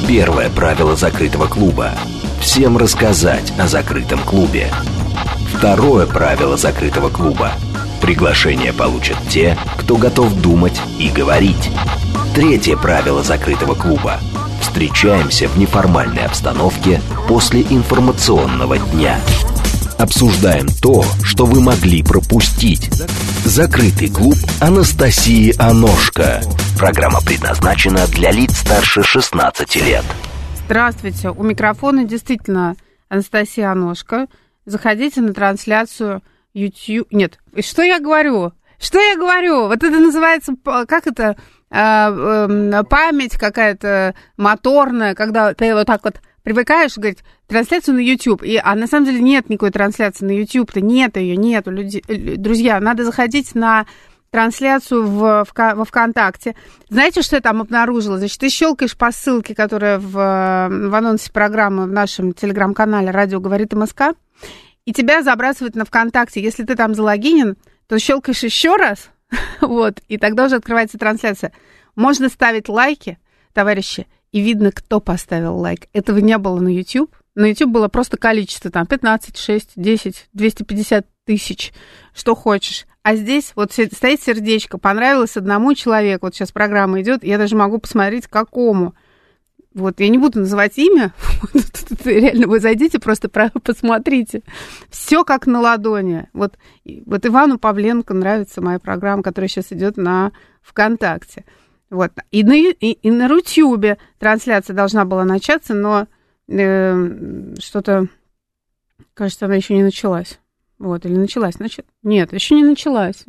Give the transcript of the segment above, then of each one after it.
Первое правило закрытого клуба. Всем рассказать о закрытом клубе. Второе правило закрытого клуба. Приглашение получат те, кто готов думать и говорить. Третье правило закрытого клуба. Встречаемся в неформальной обстановке после информационного дня. Обсуждаем то, что вы могли пропустить. Закрытый клуб Анастасии Аношко. Программа предназначена для лиц старше 16 лет. Здравствуйте. У микрофона действительно Анастасия Аношко. Заходите на трансляцию YouTube. Нет, что я говорю? Вот это называется, как это, память какая-то моторная, когда ты вот так вот привыкаешь говорить трансляцию на YouTube, а на самом деле нет никакой трансляции на YouTube-то, нету, друзья, надо заходить на трансляцию во ВКонтакте. Знаете, что я там обнаружила? Значит, ты щелкаешь по ссылке, которая в анонсе программы в нашем телеграм-канале «Радио говорит МСК», и тебя забрасывают на ВКонтакте. Если ты там залогинен, то щелкаешь еще раз, вот, и тогда уже открывается трансляция. Можно ставить лайки, товарищи, и видно, кто поставил лайк. Этого не было на YouTube. На YouTube было просто количество, там, 15, 6, 10, 250 тысяч, что хочешь. А здесь вот стоит сердечко, понравилось одному человеку. Вот сейчас программа идет, я даже могу посмотреть, какому. Вот, я не буду называть имя, реально вы зайдите, просто посмотрите. Все как на ладони. Вот Ивану Павленко нравится моя программа, которая сейчас идет на ВКонтакте. Вот. И на Рутюбе трансляция должна была начаться, но что-то, кажется, она еще не началась. Вот, или началась? Нет, еще не началась.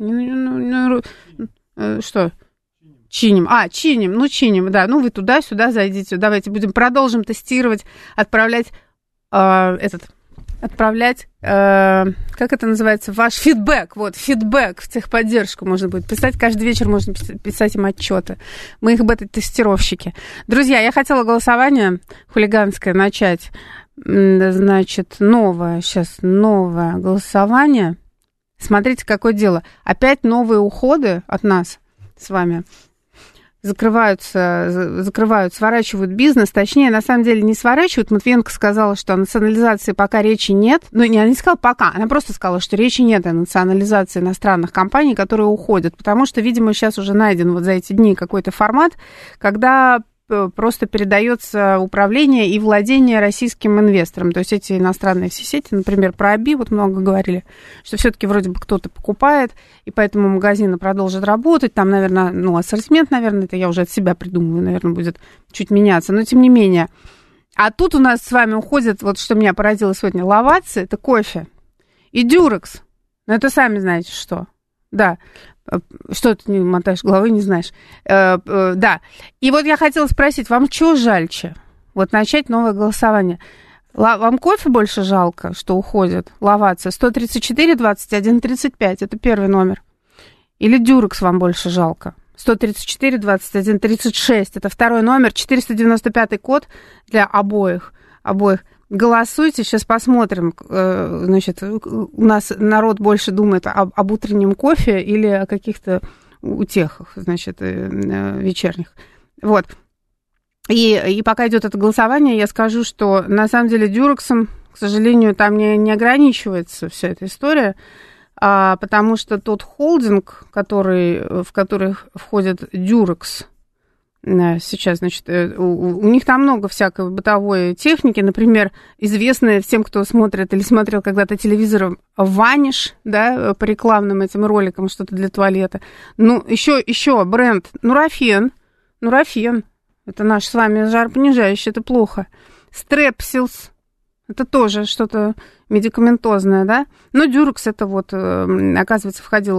Что? Чиним. Чиним, да. Ну, вы туда-сюда зайдите. Давайте продолжим тестировать, отправлять, как это называется, ваш фидбэк. Вот, фидбэк в техподдержку можно будет писать. Каждый вечер можно писать им отчеты. Мы их бета-тестировщики. Друзья, я хотела голосование хулиганское начать. Значит, новое голосование. Смотрите, какое дело. Опять новые уходы от нас с вами. Закрывают, сворачивают бизнес. Точнее, на самом деле не сворачивают. Матвиенко сказала, что о национализации пока речи нет. Ну, она не сказала пока, она просто сказала, что речи нет о национализации иностранных компаний, которые уходят. Потому что, видимо, сейчас уже найден вот за эти дни какой-то формат, когда просто передается управление и владение российским инвесторам. То есть эти иностранные все сети, например, про Аби вот много говорили, что все-таки вроде бы кто-то покупает, и поэтому магазины продолжат работать. Там, наверное, ассортимент, наверное, это я уже от себя придумываю, наверное, будет чуть меняться, но тем не менее. А тут у нас с вами уходит, вот что меня поразило сегодня, Лаваци, это кофе, и Дюрекс. Ну, это сами знаете что. Да. Что ты не мотаешь головой, не знаешь. Да. И вот я хотела спросить, вам что жальче? Вот начать новое голосование. Вам кофе больше жалко, что уходит? Лавация 134 21 35, это первый номер. Или Дюрекс вам больше жалко? 134 21 36, это второй номер. 495 код для обоих. Голосуйте, сейчас посмотрим, значит, у нас народ больше думает об утреннем кофе или о каких-то утехах, значит, вечерних. Вот. И пока идет это голосование, я скажу, что на самом деле Дюрексом, к сожалению, там не ограничивается вся эта история, потому что тот холдинг, в который входит Дюрекс, сейчас, значит, у них там много всякой бытовой техники, например, известная всем, кто смотрит или смотрел когда-то телевизор, Ваниш, да, по рекламным этим роликам, что-то для туалета. Ну, еще бренд Нурофен, это наш с вами жаропонижающий, это плохо. Стрепсилс, это тоже что-то медикаментозное, да. Но Дюрекс это вот, оказывается,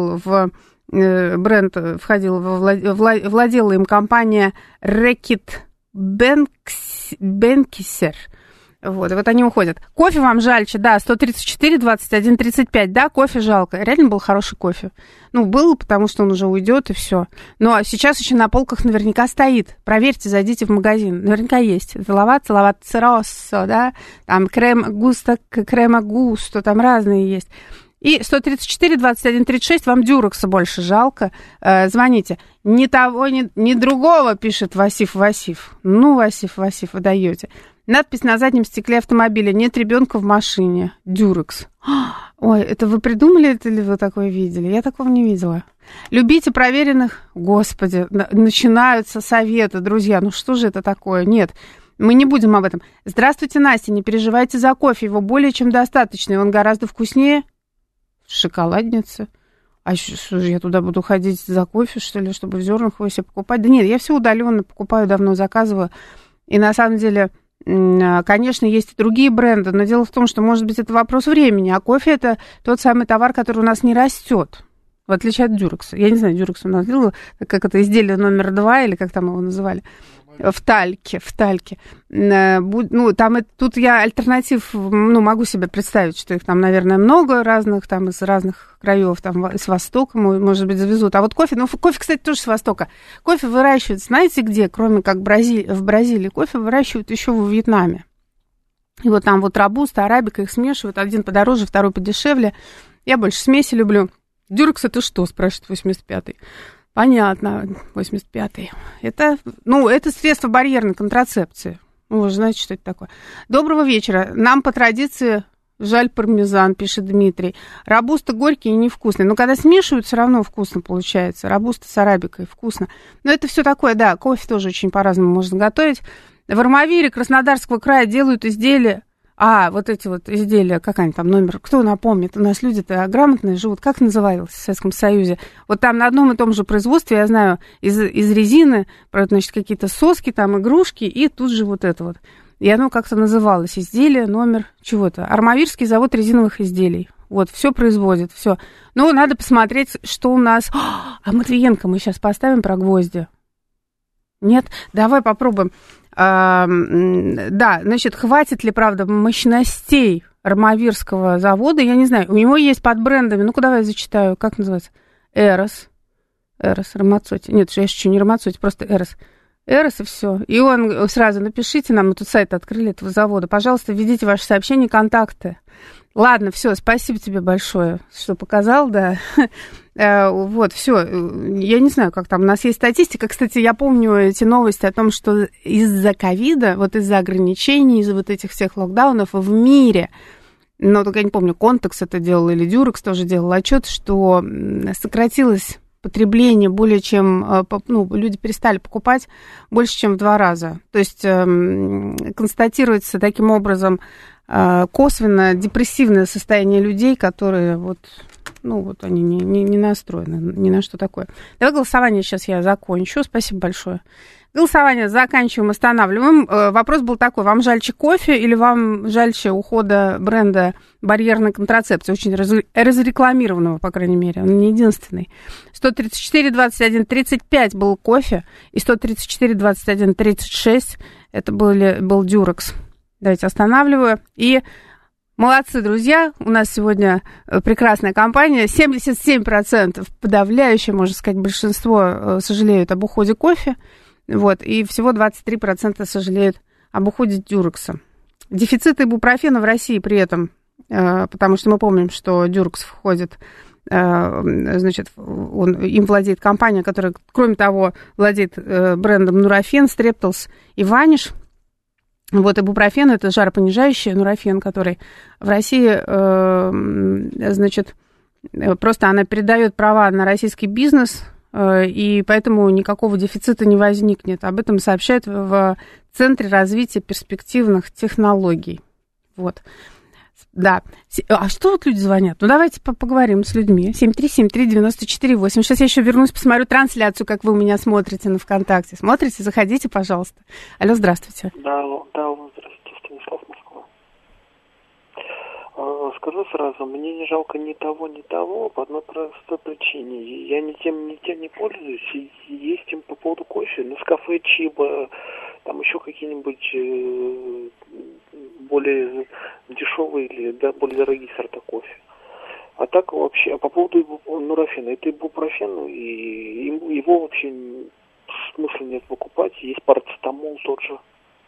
владела им компания Reckitt Benckiser. Вот они уходят. Кофе вам жальче, да, 134 21 35, да, кофе жалко. Реально был хороший кофе. Ну, был, потому что он уже уйдет и все. Но сейчас еще на полках наверняка стоит. Проверьте, зайдите в магазин. Наверняка есть. Это лаваци россо, да, там крема густо, там разные есть. И 134-21-36, вам Дюрекса больше жалко. Звоните. Ни того, ни другого, пишет Васиф. Ну, Васиф, вы даете. Надпись на заднем стекле автомобиля: нет ребенка в машине. Дюрекс. Ой, это вы придумали это или вы такое видели? Я такого не видела. Любите проверенных. Господи, начинаются советы, друзья. Ну что же это такое? Нет. Мы не будем об этом. Здравствуйте, Настя, не переживайте за кофе. Его более чем достаточно, и он гораздо вкуснее шоколадницы. А что же, я туда буду ходить за кофе, что ли, чтобы в Зернахово себе покупать? Да нет, я все удаленно покупаю, давно заказываю. И на самом деле, конечно, есть и другие бренды, но дело в том, что, может быть, это вопрос времени, а кофе – это тот самый товар, который у нас не растет, в отличие от Дюрекса. Я не знаю, Дюрекс у нас делал, как это изделие номер 2, или как там его называли. В тальке. Ну, там тут я альтернатив, ну, могу себе представить, что их там, наверное, много разных, там из разных краев, там с Востока, может быть, завезут. А вот кофе, кофе, кстати, тоже с Востока. Кофе выращивают, знаете где, кроме как в Бразилии, кофе выращивают еще во Вьетнаме. И вот там вот робуста, арабика, их смешивают, один подороже, второй подешевле. Я больше смеси люблю. Дюрекс это что, спрашивает 85-й. Понятно, 85-й. Это средство барьерной контрацепции. Вы же знаете, что это такое. Доброго вечера. Нам по традиции жаль пармезан, пишет Дмитрий. Робуста горький и невкусный. Но когда смешивают, все равно вкусно получается. Робуста с арабикой вкусно. Но это все такое, да, кофе тоже очень по-разному можно готовить. В Армавире Краснодарского края делают изделия. Вот эти вот изделия, как они там, номер, кто напомнит? У нас люди-то грамотные живут, как называлось в Советском Союзе? Вот там на одном и том же производстве, я знаю, из резины, значит, какие-то соски, там, игрушки, и тут же вот это вот. И оно как-то называлось, изделие, номер чего-то. Армавирский завод резиновых изделий. Вот, все производит, все. Ну, надо посмотреть, что у нас... А Матвиенко мы сейчас поставим про гвозди? Нет? Давай попробуем. Да, значит, хватит ли, правда, мощностей Армавирского завода, я не знаю, у него есть под брендами, ну-ка давай я зачитаю, как называется, Эрос, Рамацоти, нет, я еще не Рамацоти, просто Эрос, и все, и он сразу напишите нам, мы тут сайт открыли этого завода, пожалуйста, введите ваши сообщения, контакты. Ладно, все, спасибо тебе большое, что показал, да. Вот, все. Я не знаю, как там. У нас есть статистика. Кстати, я помню эти новости о том, что из-за ковида, вот из-за ограничений, из-за вот этих всех локдаунов в мире, но только я не помню, Контекс это делал или Дюрекс тоже делал отчет, что сократилось потребление более чем, люди перестали покупать больше, чем в 2 раза. То есть констатируется таким образом косвенно депрессивное состояние людей, которые они не настроены ни на что такое. Давай голосование сейчас я закончу. Спасибо большое. Голосование заканчиваем, останавливаем. Вопрос был такой: вам жальче кофе или вам жальче ухода бренда барьерной контрацепции? Очень разрекламированного, по крайней мере. Он не единственный. 134-21-35 был кофе, и 134-21-36 это был Дюрекс. Давайте останавливаю. И молодцы, друзья. У нас сегодня прекрасная компания. 77%, подавляющее, можно сказать, большинство сожалеют об уходе кофе. Вот. И всего 23% сожалеют об уходе Дюрекса. Дефицит ибупрофена в России при этом, потому что мы помним, что Дюрекс входит, значит, им владеет компания, которая, кроме того, владеет брендом Нурофен, Стрепталс и Ваниш. Вот ибупрофен – это жаропонижающий нурофен, который в России, значит, просто она передает права на российский бизнес, и поэтому никакого дефицита не возникнет. Об этом сообщают в Центре развития перспективных технологий. Вот. Да. А что вот люди звонят? Ну, давайте поговорим с людьми. 7373948. Сейчас я еще вернусь, посмотрю трансляцию, как вы у меня смотрите на ВКонтакте. Смотрите, заходите, пожалуйста. Алло, здравствуйте. Да, здравствуйте, Станислав, Москва. Скажу сразу, мне не жалко ни того, по одной простой причине. Я ни тем не пользуюсь, и есть им по поводу кофе. Нескафе, Чиба, там еще какие-нибудь более дешевые или более дорогие сорта кофе. А так вообще, по поводу нурофена, это ибупрофен, и его вообще смысла нет покупать. Есть парацетамол тот же.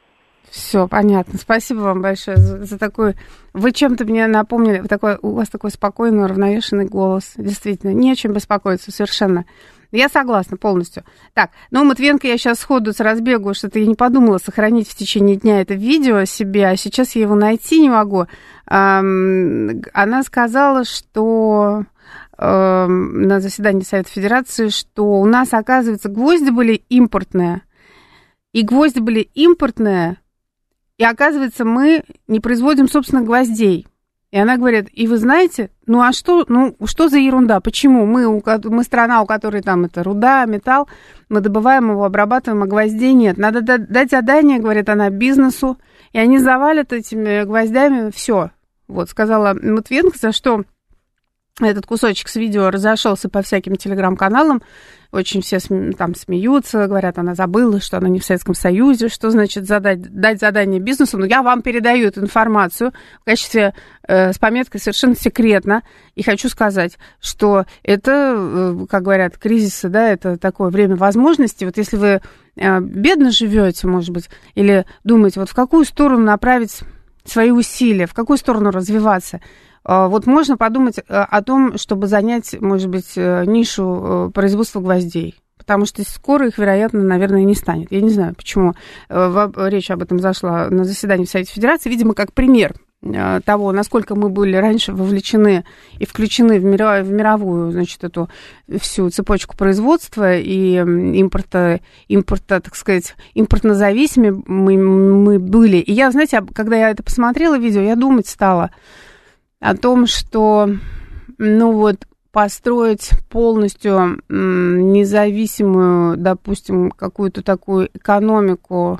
Все, понятно. Спасибо вам большое за такой... Вы чем-то мне напомнили, у вас такой спокойный, уравновешенный голос. Действительно, не о чем беспокоиться совершенно. Я согласна полностью. Так, Матвиенко я сейчас сходу с разбегу, что-то я не подумала сохранить в течение дня это видео себе, а сейчас я его найти не могу. Она сказала, что на заседании Совета Федерации, что у нас, оказывается, гвозди были импортные. И гвозди были импортные, и, оказывается, мы не производим собственных гвоздей. И она говорит, и вы знаете, что за ерунда, почему мы страна, у которой там это руда, металл, мы добываем его, обрабатываем, а гвоздей нет. Надо дать задание, говорит она, бизнесу, и они завалят этими гвоздями все. Вот, сказала Матвиенко, за что этот кусочек с видео разошелся по всяким телеграм-каналам. Очень все там смеются, говорят, она забыла, что она не в Советском Союзе, что значит дать задание бизнесу. Но я вам передаю эту информацию в качестве, с пометкой совершенно секретно. И хочу сказать, что это, как говорят, кризисы, да, это такое время возможностей. Вот если вы бедно живете, может быть, или думаете, вот в какую сторону направить свои усилия, в какую сторону развиваться, вот можно подумать о том, чтобы занять, может быть, нишу производства гвоздей. Потому что скоро их, вероятно, наверное, не станет. Я не знаю, почему речь об этом зашла на заседании в Совете Федерации. Видимо, как пример того, насколько мы были раньше вовлечены и включены в мировую, значит, эту всю цепочку производства и импорта, так сказать, импортно-зависимы мы были. И я, знаете, когда я это посмотрела видео, я думать стала о том, что, построить полностью независимую, допустим, какую-то такую экономику,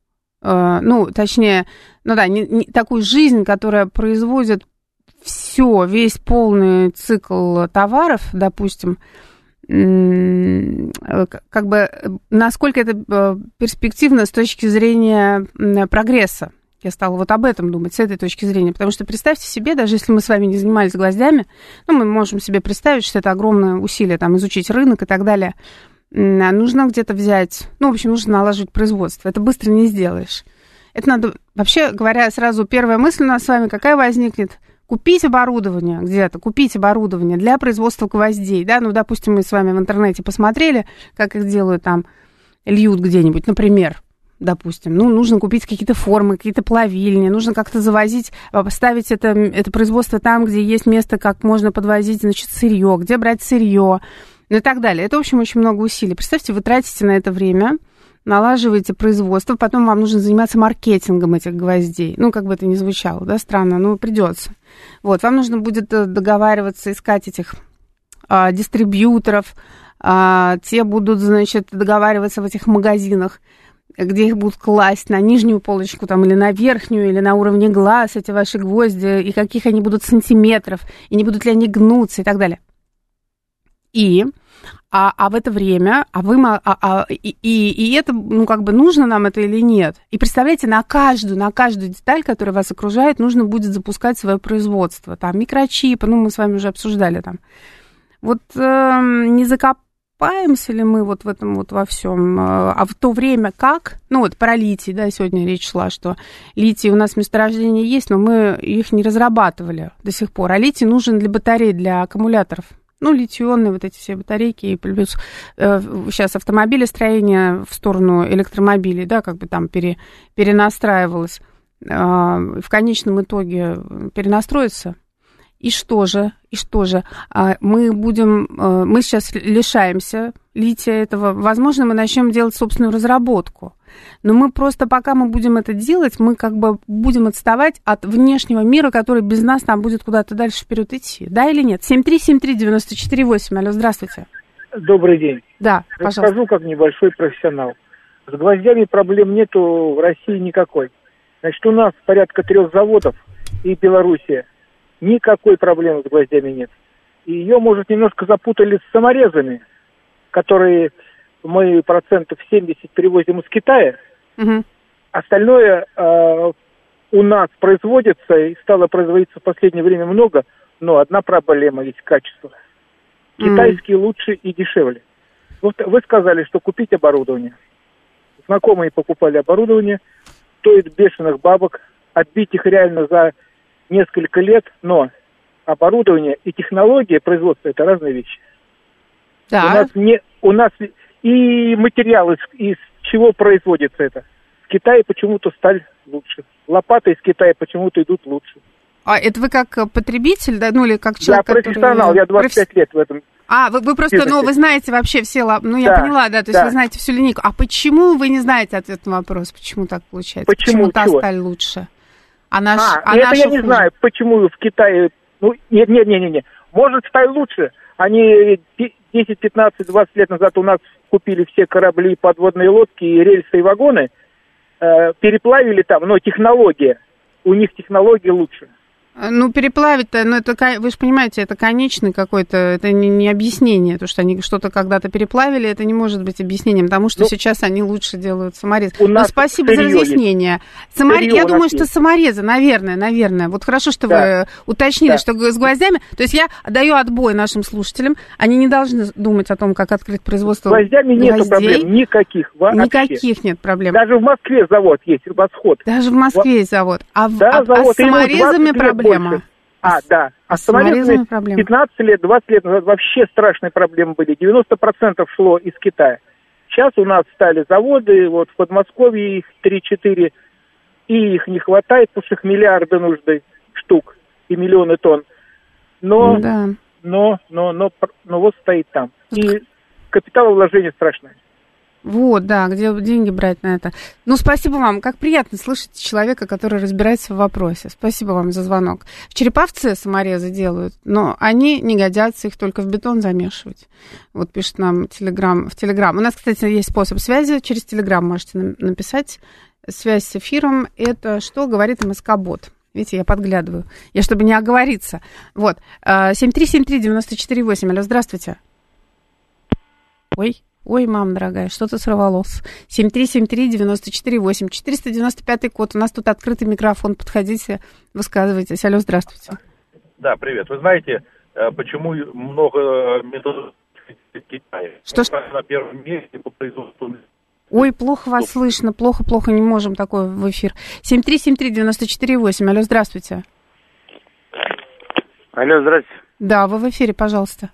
такую жизнь, которая производит весь полный цикл товаров, допустим, как бы, насколько это перспективно с точки зрения прогресса. Я стала вот об этом думать, с этой точки зрения. Потому что представьте себе, даже если мы с вами не занимались гвоздями, мы можем себе представить, что это огромное усилие, там, изучить рынок и так далее. Нужно где-то взять, нужно налаживать производство. Это быстро не сделаешь. Это надо, вообще говоря, сразу первая мысль у нас с вами какая возникнет? Купить оборудование где-то, для производства гвоздей. Да? Допустим, мы с вами в интернете посмотрели, как их делают там, льют где-нибудь, например. Допустим, нужно купить какие-то формы, какие-то плавильни, нужно как-то завозить, поставить это производство там, где есть место, как можно подвозить, значит, сырье, где брать сырье, и так далее. Это, в общем, очень много усилий. Представьте, вы тратите на это время, налаживаете производство, потом вам нужно заниматься маркетингом этих гвоздей. Как бы это ни звучало, да, странно, но придется. Вот, вам нужно будет договариваться, искать этих дистрибьюторов, те будут, значит, договариваться в этих магазинах, где их будут класть на нижнюю полочку там, или на верхнюю, или на уровне глаз эти ваши гвозди, и каких они будут сантиметров, и не будут ли они гнуться, и так далее. А в это время, и это, нужно нам это или нет? И представляете, на каждую деталь, которая вас окружает, нужно будет запускать свое производство. Там микрочипы, мы с вами уже обсуждали там. Вот не закопаемся ли мы вот в этом вот во всем? А в то время как? Про литий, да, сегодня речь шла, что литий у нас месторождения есть, но мы их не разрабатывали до сих пор. А литий нужен для батарей, для аккумуляторов. Литий-ионные вот эти все батарейки, и плюс сейчас автомобилестроение в сторону электромобилей, да, как бы там перенастраивалось. В конечном итоге перенастроится. И что же? Мы сейчас лишаемся лития этого. Возможно, мы начнем делать собственную разработку. Но мы просто, пока мы будем это делать, мы как бы будем отставать от внешнего мира, который без нас там будет куда-то дальше вперед идти. Да или нет? 7373948. Алло, здравствуйте. Добрый день. Да, пожалуйста. Расскажу как небольшой профессионал. С гвоздями проблем нету в России никакой. Значит, у нас порядка 3 заводов и Белоруссия. Никакой проблемы с гвоздями нет. И ее, может, немножко запутали с саморезами, которые мы 70% привозим из Китая. Угу. Остальное у нас производится и стало производиться в последнее время много, но одна проблема есть — качество. Китайские лучше и дешевле. Вот вы сказали, что купить оборудование. Знакомые покупали оборудование, стоит бешеных бабок, отбить их реально за несколько лет, но оборудование и технология производства – это разные вещи. Да. У нас и материал, из чего производится это. В Китае почему-то сталь лучше. Лопаты из Китая почему-то идут лучше. А это вы как потребитель, да, ну или как человек, Я профессионал, я 25 лет в этом. Вы просто, бизнесе. вы знаете вообще все, я поняла, да, то есть вы знаете всю линейку. А почему вы не знаете ответ на вопрос, почему так получается? Почему та сталь лучше? Это я не знаю, почему в Китае, не. Может, сталь лучше. Они 10, 15, 20 лет назад у нас купили все корабли, подводные лодки, и рельсы, и вагоны, переплавили там, но технология, у них технология лучше. Переплавить-то, это, вы же понимаете, это конечный какой-то, это не объяснение, то, что они что-то когда-то переплавили, это не может быть объяснением тому, что сейчас они лучше делают саморез. Спасибо за разъяснение. Я думаю, что саморезы, наверное. Вот хорошо, что вы уточнили, что с гвоздями, то есть я даю отбой нашим слушателям, они не должны думать о том, как открыть производство гвоздей. С гвоздями нет проблем, никаких вообще. Никаких нет проблем. Даже в Москве завод есть, Восход. Даже в Москве есть завод. А с саморезами проблема. А с саморезами 15 лет, 20 лет назад вообще страшные проблемы были. 90% шло из Китая. Сейчас у нас стали заводы, вот в Подмосковье их 3-4, и их не хватает, потому что их миллиарды нужды штук и миллионы тонн. Но вот стоит там. И капиталовложение страшное. Вот, да, где деньги брать на это. Спасибо вам. Как приятно слышать человека, который разбирается в вопросе. Спасибо вам за звонок. В Череповце саморезы делают, но они не годятся, их только в бетон замешивать. Вот пишет нам в Телеграм. У нас, кстати, есть способ связи. Через Телеграм можете написать. Связь с эфиром. Это что говорит МСК-бот. Видите, я подглядываю. Чтобы не оговориться. Вот. 7373948. Алло, здравствуйте. Ой, мама дорогая, что-то сорвалось. 7373948, 495 код. У нас тут открытый микрофон. Подходите, высказывайтесь. Алло, здравствуйте. Да, привет. Вы знаете, почему много методов в Китае? Что? На первом месте по производству... Ой, плохо вас слышно. Плохо, не можем такое в эфир. 7373948. Алло, здравствуйте. Алло, здравствуйте. Да, вы в эфире, пожалуйста.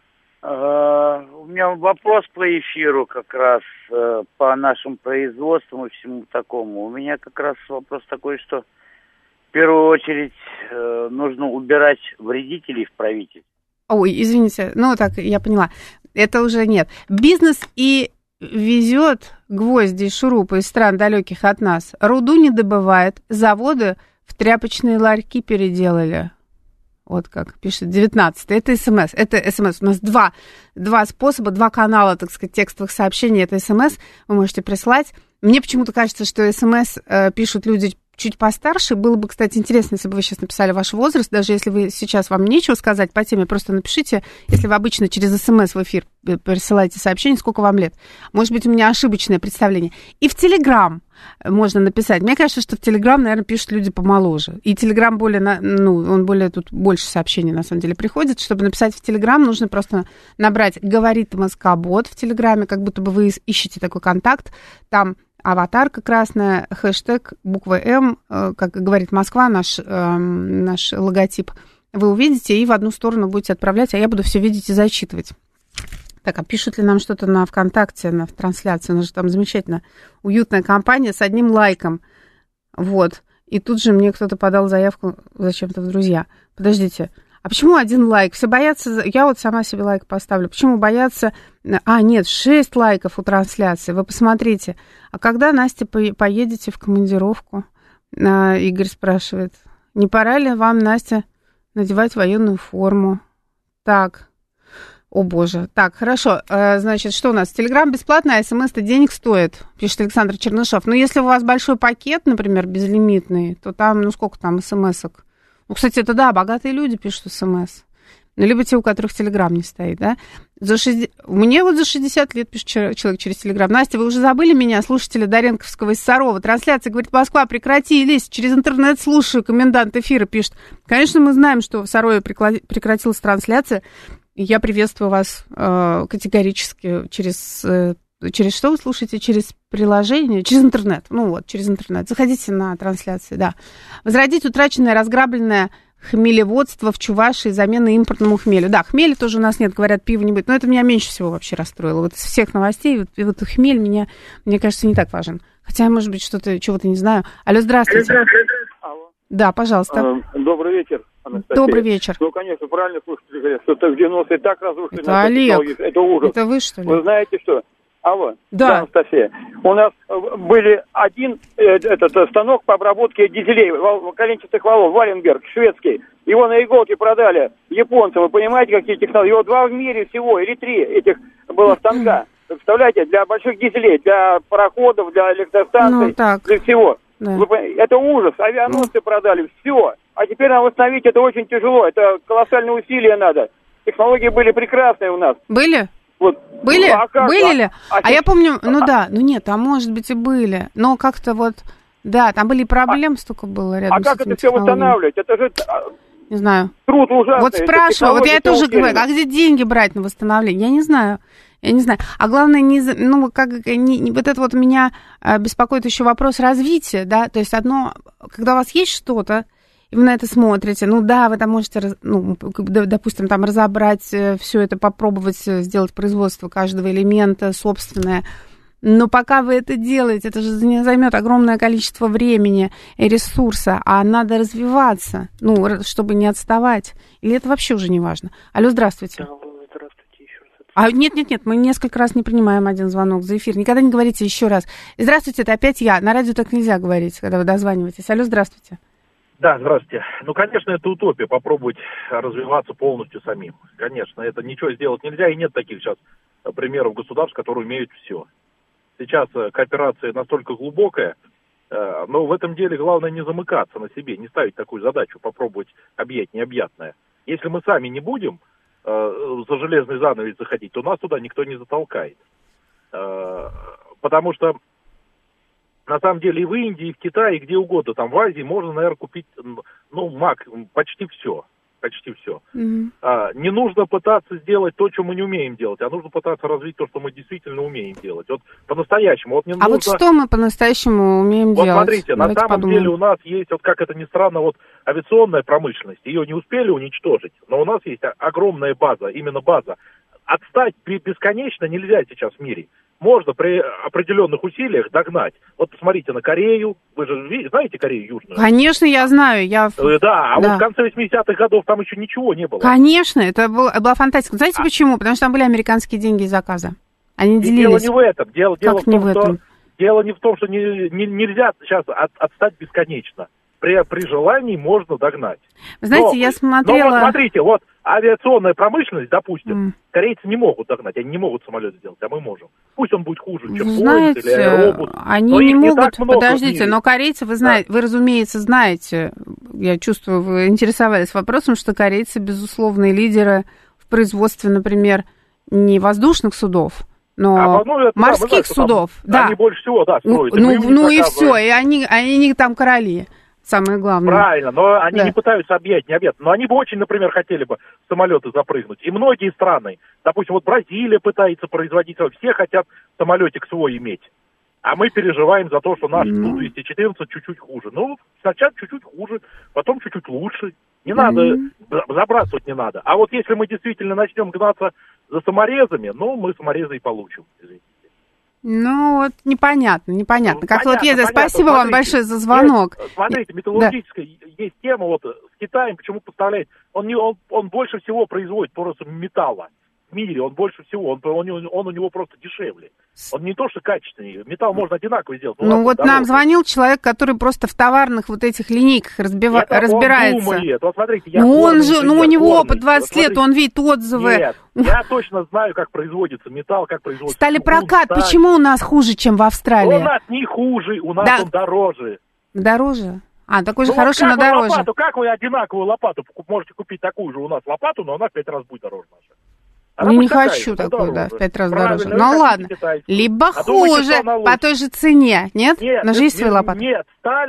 У меня вопрос по эфиру как раз, по нашим производствам и всему такому. У меня как раз вопрос такой, что в первую очередь нужно убирать вредителей в правительстве. Ой, извините, так, я поняла. Это уже нет. Бизнес и везет гвозди и шурупы из стран, далеких от нас. Руду не добывает, заводы в тряпочные ларьки переделали. Вот как пишет 19. Это СМС. У нас два способа, два канала, так сказать, текстовых сообщений. Это СМС. Вы можете прислать. Мне почему-то кажется, что СМС пишут люди чуть постарше. Было бы, кстати, интересно, если бы вы сейчас написали ваш возраст. Даже если вы сейчас вам нечего сказать по теме, просто напишите, если вы обычно через СМС в эфир присылаете сообщение, сколько вам лет. Может быть, у меня ошибочное представление. И в Телеграм можно написать. Мне кажется, что в Телеграм, наверное, пишут люди помоложе. И Телеграм тут больше сообщений, на самом деле, приходит. Чтобы написать в Телеграм, нужно просто набрать «Говорит МСК-бот» в Телеграме, как будто бы вы ищете такой контакт. Там аватарка красная, хэштег, буква М, как говорит Москва, наш логотип. Вы увидите и в одну сторону будете отправлять, а я буду все видеть и зачитывать. Так, а пишут ли нам что-то на ВКонтакте, в трансляции? У нас же там замечательно уютная компания с одним лайком. Вот. И тут же мне кто-то подал заявку зачем-то в друзья. Подождите, а почему один лайк? Все боятся... Я вот сама себе лайк поставлю. Почему боятся... нет, 6 лайков у трансляции. Вы посмотрите. А когда, Настя, поедете в командировку? Игорь спрашивает. Не пора ли вам, Настя, надевать военную форму? Так... О, боже. Так, хорошо. Значит, что у нас? Телеграм бесплатно, а СМС-то денег стоит, пишет Александр Чернышов. Но если у вас большой пакет, например, безлимитный, то там, сколько там СМС-ок? Кстати, это да, богатые люди пишут СМС. Либо те, у которых Телеграм не стоит, да? Мне вот за 60 лет пишет человек через Телеграм. Настя, вы уже забыли меня, слушатели Даренковского из Сарова? Трансляция, говорит, Москва, прекрати лезть, через интернет слушаю, комендант эфира пишет. Конечно, мы знаем, что в Сарове прекратилась трансляция. Я приветствую вас категорически через Через что вы слушаете? Через приложение? Через интернет. Ну вот, через интернет. Заходите на трансляции, да. Возродить утраченное, разграбленное хмелеводство в Чувашии, замена импортному хмелю. Да, хмеля тоже у нас нет, говорят, пива не будет. Но это меня меньше всего вообще расстроило. Вот из всех новостей, вот хмель мне кажется, не так важен. Хотя, может быть, чего-то не знаю. Алло, здравствуйте. Алло. Да, пожалуйста. Добрый вечер, Анастасия. Добрый вечер. Ну, конечно, правильно слушатели говорят, что в 90-е так разрушили. Это Олег. Это ужас. Это вы, что ли? Вы знаете что? Алло. Да. Анастасия. У нас были этот станок по обработке дизелей, коленчатых валов, Валенберг, шведский. Его на иголке продали японцам. Вы понимаете, какие технологии? Его 2 в мире всего, или 3 этих было станка. Представляете, для больших дизелей, для пароходов, для электростанций, для всего. Да. Это ужас. Авианосцы продали, все. А теперь нам восстановить это очень тяжело. Это колоссальные усилия надо. Технологии были прекрасные у нас. Были? Вот. Были? Были ли? А я помню, нет, может быть и были. Но как-то вот, да, там были проблемы, столько было рядом с этими как это все восстанавливать? Это же... Не знаю. Труд ужасный. Вот спрашиваю, вот я тоже говорю, а где деньги брать на восстановление? Я не знаю. А главное, вот это вот меня беспокоит еще вопрос развития, да, то есть одно, когда у вас есть что-то, и вы на это смотрите, вы там можете, допустим, там разобрать все это, попробовать сделать производство каждого элемента собственное, но пока вы это делаете, это же займет огромное количество времени и ресурса, а надо развиваться, чтобы не отставать, или это вообще уже не важно. Алло, здравствуйте. Здравствуйте еще раз. Нет, мы несколько раз не принимаем один звонок за эфир, никогда не говорите еще раз. Здравствуйте, это опять я, на радио так нельзя говорить, когда вы дозваниваетесь. Алло, здравствуйте. Да, здравствуйте. Конечно, это утопия, попробовать развиваться полностью самим. Конечно, это ничего сделать нельзя, и нет таких сейчас примеров государств, которые умеют все. Сейчас кооперация настолько глубокая, но в этом деле главное не замыкаться на себе, не ставить такую задачу, попробовать объять необъятное. Если мы сами не будем за железный занавес заходить, то нас туда никто не затолкает. Потому что на самом деле и в Индии, и в Китае, и где угодно, там в Азии можно, наверное, купить, почти все. Почти все. Mm-hmm. Не нужно пытаться сделать то, что мы не умеем делать, а нужно пытаться развить то, что мы действительно умеем делать. Вот по-настоящему. Вот вот что мы по-настоящему умеем делать? Вот смотрите, на самом деле у нас есть, вот как это ни странно, вот авиационная промышленность. Ее не успели уничтожить, но у нас есть огромная база, именно база. Отстать бесконечно нельзя сейчас в мире. Можно при определенных усилиях догнать. Вот посмотрите на Корею. Вы же знаете Корею Южную? Конечно, я знаю. Вот в конце 80-х годов там еще ничего не было. Конечно, это была фантастика. Знаете почему? Потому что там были американские деньги и заказы. Они делились. Дело не в этом. Дело не в том, что нельзя сейчас отстать бесконечно. При желании можно догнать. Вы знаете, я смотрела... Но вот смотрите, вот авиационная промышленность, допустим, корейцы не могут догнать, они не могут самолет сделать, а мы можем. Пусть он будет хуже, чем Boeing или Airbus. Они не могут, подождите, но корейцы, вы знаете, вы, разумеется, знаете, я чувствую, вы интересовались вопросом, что корейцы, безусловные лидеры в производстве, например, не воздушных судов, но морских судов. Да. Они больше всего, строят. И все, и они там короли. Самое главное. Правильно, но они не пытаются объять необъятно. Но они бы очень, например, хотели бы самолеты запрыгнуть. И многие страны, допустим, вот Бразилия пытается производить, все хотят самолетик свой иметь. А мы переживаем за то, что наш Ту-214 чуть-чуть хуже. Сначала чуть-чуть хуже, потом чуть-чуть лучше. Не надо, забрасывать не надо. А вот если мы действительно начнем гнаться за саморезами, мы саморезы и получим, извините. Непонятно. Спасибо вам большое за звонок. Смотрите, металлургическая есть тема, вот с Китаем, почему поставляет, он больше всего производит просто металла в мире, он больше всего, он у него просто дешевле. Он не то, что качественный, металл можно одинаково сделать. Нам звонил человек, который просто в товарных вот этих линейках разбирается. Он думает, вот смотрите, у него опыт 20 лет, он видит отзывы. Нет, я точно знаю, как производится металл, как производится... Сталепрокат, почему у нас хуже, чем в Австралии? У нас не хуже, у нас он дороже. Дороже? Такой же хороший, но дороже. Как вы одинаковую лопату можете купить такую же у нас лопату, но она в 5 раз будет дороже наша? Не хочу такую, в 5 раз дороже. Ладно. Либо хуже, по той же цене, нет? Но же есть свои лопаты. Нет, сталь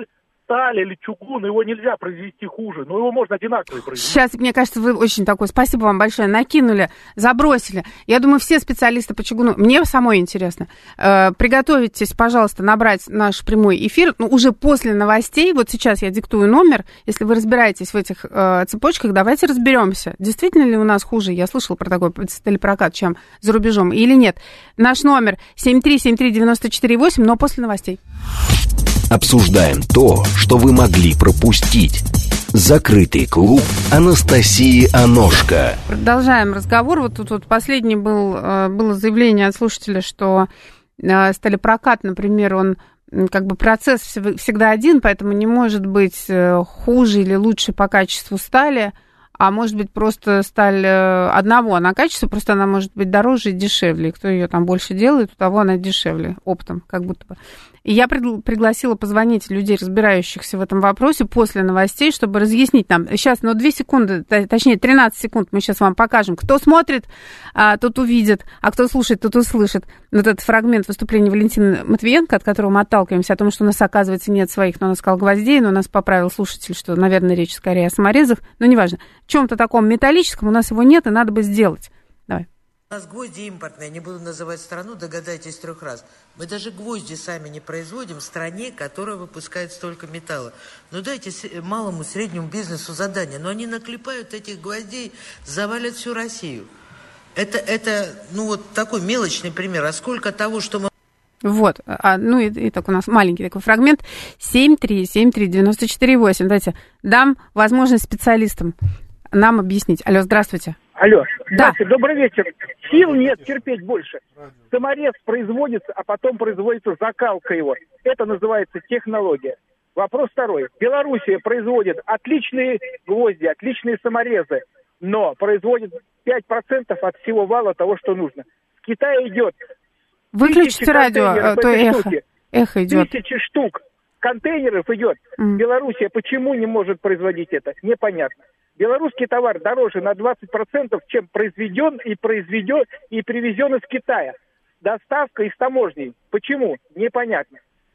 сталь или чугун, его нельзя произвести хуже, но его можно одинаково произвести. Сейчас, мне кажется, вы очень такой, спасибо вам большое, накинули, забросили. Я думаю, все специалисты по чугуну, мне самой интересно. Приготовитесь, пожалуйста, набрать наш прямой эфир, уже после новостей. Вот сейчас я диктую номер. Если вы разбираетесь в этих цепочках, давайте разберемся. Действительно ли у нас хуже, я слышала про такой сталепрокат, чем за рубежом, или нет. Наш номер 7373948, но после новостей. Обсуждаем то, что вы могли пропустить. Закрытый клуб Анастасии Аношко. Продолжаем разговор. Вот тут последнее было заявление от слушателя, что сталепрокат, например, он как бы процесс всегда один, поэтому не может быть хуже или лучше по качеству стали, а может быть просто сталь одного, она качество, просто она может быть дороже и дешевле. Кто ее там больше делает, у того она дешевле, оптом, как будто бы. И я пригласила позвонить людей, разбирающихся в этом вопросе, после новостей, чтобы разъяснить нам. Сейчас, 2 секунды, точнее, 13 секунд мы сейчас вам покажем. Кто смотрит, тот увидит, а кто слушает, тот услышит. Вот этот фрагмент выступления Валентины Матвиенко, от которого мы отталкиваемся, о том, что у нас, оказывается, нет своих, но она сказала гвоздей, но нас поправил слушатель, что, наверное, речь скорее о саморезах, но неважно. В чем-то таком металлическом у нас его нет, и надо бы сделать. Давай. У нас гвозди импортные, не буду называть страну, догадайтесь 3 раз. Мы даже гвозди сами не производим в стране, которая выпускает столько металла. Ну дайте малому, среднему бизнесу задание, но они наклепают этих гвоздей, завалят всю Россию. Это такой мелочный пример. А сколько того, что мы... Вот, и так у нас маленький такой фрагмент. 7373948. Давайте дам возможность специалистам нам объяснить. Алло, здравствуйте. Алло, да. Добрый вечер. Сил нет терпеть больше. Саморез производится, а потом производится закалка его. Это называется технология. Вопрос второй. Белоруссия производит отличные гвозди, отличные саморезы, но производит 5% от всего вала того, что нужно. С Китая идет... Выключите радио, то эхо идет. 1000 штук контейнеров идет. Белоруссия почему не может производить это? Непонятно. Белорусский товар дороже на 20%, чем произведен и привезен из Китая. Доставка из таможни. Почему? Непонятно.